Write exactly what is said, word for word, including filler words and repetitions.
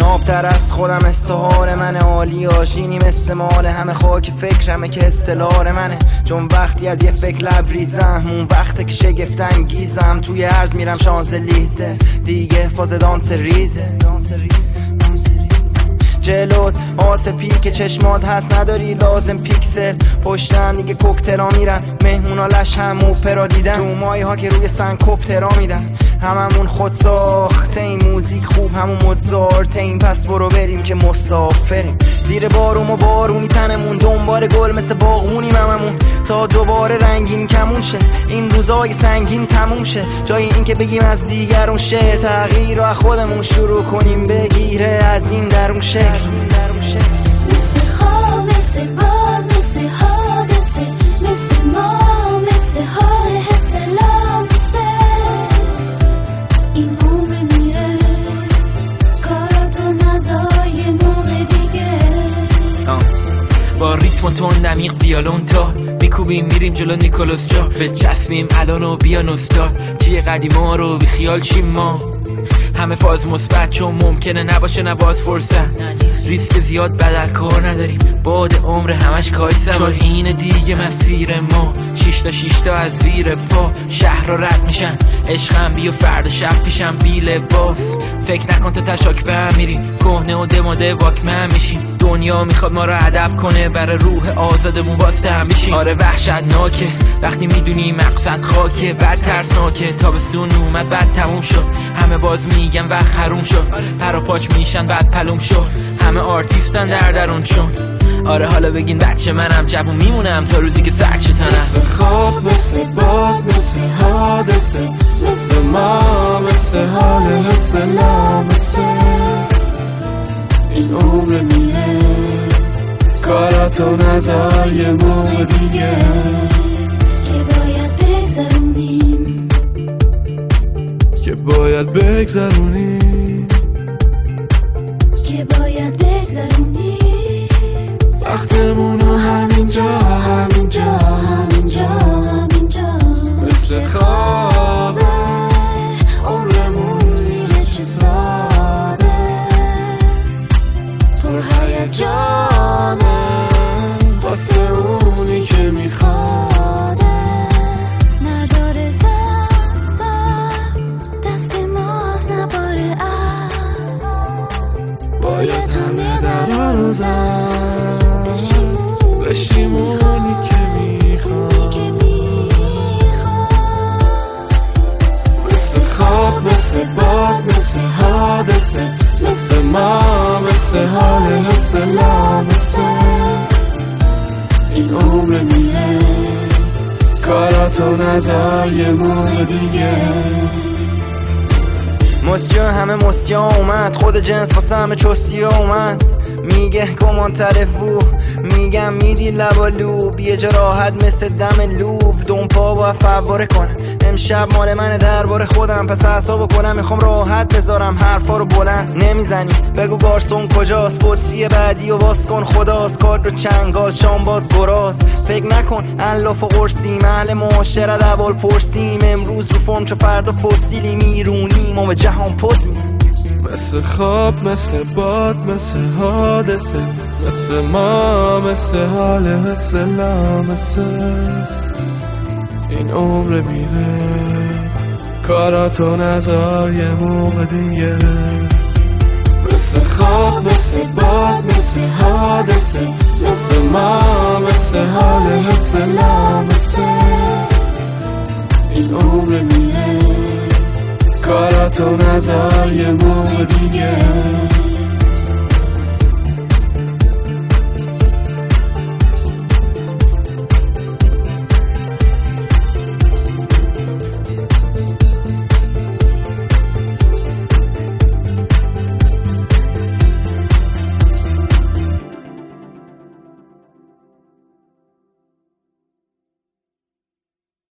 نابتر از خودم استحال منه، عالی آشینی مثل مال همه، خاک فکرمه که استلار منه، چون وقتی از یه فکر لبریزم اون وقته که شگفت انگیزم، توی عرض میرم شانزلیزه دیگه فاز دانس ریزه، جلوت آسپی که چشمات هست نداری لازم پیکسل، پشتم دیگه کوکتلا میرن، مهمونا لش هم اوپرا دیدن، تو مایی ها که روی سنگ کوپترا میدن، هممون خود ساخته این موزیک خوب همون مدزارته این، پس برو بریم که مسافریم زیر بارون و بارونی تنمون، دنبال گل مثل باغونیم هممون تا دوباره رنگین کمون شه، این روزای سنگین تموم شه، جای این که بگیم از دیگرون شه، تغییر رو از خودمون شروع کنیم بگیره از این درون شه، مثل خواب مثل باد مثل حادثه مثل ما مثل حال حس لامسه، این عمر میره کاراتو نذار یه موقع دیگه، با ریتم و تون نمیق ویالون تا میکوبیم میریم جلو نیکولوس جا، به چسبیم الان و بیان استاد چیه قدیما رو بی خیال چیم ما، همه فاز مثبت چون ممکنه نباشه نباز فرصت، ریسک زیاد بدل کار نداریم باد عمر همش کایسم، چون این دیگه مسیر ما، شیشتا شیشتا از زیر پا شهر رو رد میشن، عشقم بی و فردا شب پیشم بی لباس، فکر نکن تو تشاک به هم میریم کهنه و دماده واکمن میشیم، دنیا میخواد ما رو ادب کنه برای روح آزادمون واسطه هم میشیم، آره وحشتناکه وقتی میدونی مقصد خاکه، بعد ترسناکه تابستون اومد بعد تموم شد، همه باز میگن وقت حروم شد، پر و پاچ میشن بعد پلوم شد، همه آرتیستن در درون چون، آره حالا بگین بچه منم جوون میمونم تا روزی که سرک شتنم، مثل خواب مثل باد مثل حادثه مثل ما مثل حال حس لامسه، این عمر میره کاراتو نذار یه موقع دیگه، که باید بگذرونیم که باید بگذرونیم که باید بگذرونیم وقتمونو همینجا همینجا همینجا همینجا، مثل خوابه عمرمون میره چه ساده، پر هیجانه واسه اونی که میخواده، نداره زم زم دست ماست نباره ام، باید همه درها رو زن بشیم اونی که میخواد، مثل خواب مثل باد مثل حادثه مثل ما مثل حال حس لامسه، این عمر میره کاراتو نذار یه موقع دیگه، مسیو همه مسیو اومد خود جنس واسه همه چوسیو اومد، میگه گمان تلفو میگم میدی لبا لوب، یه جا راحت مثل دم لوب، دون پا با فواره کنم، امشب مال منه درباره خودم، پس اعصابو کنم میخوام راحت بذارم حرفا رو بلند نمیزنی، بگو گارسون کجاست، بطری بعدی و باز کن خداست، کار رو چنگاز شام باز گراز، فکر نکن الاف و قرصیم اهل معاشرت اول پرسیم، امروز رو فرم چو فردا فسیلی میرونیم و به جهان پس میدیم، مثل خواب مثل باد مثل حادثه مثل ما مثل حال حس لامسه، این عمر میره کاراتو نذار یه موقع دیگه، مثل خواب مثل باد مثل حادثه مثل ما مثل حال حس لامسه، این عمر میره کاراتو نذار یه موقع دیگه.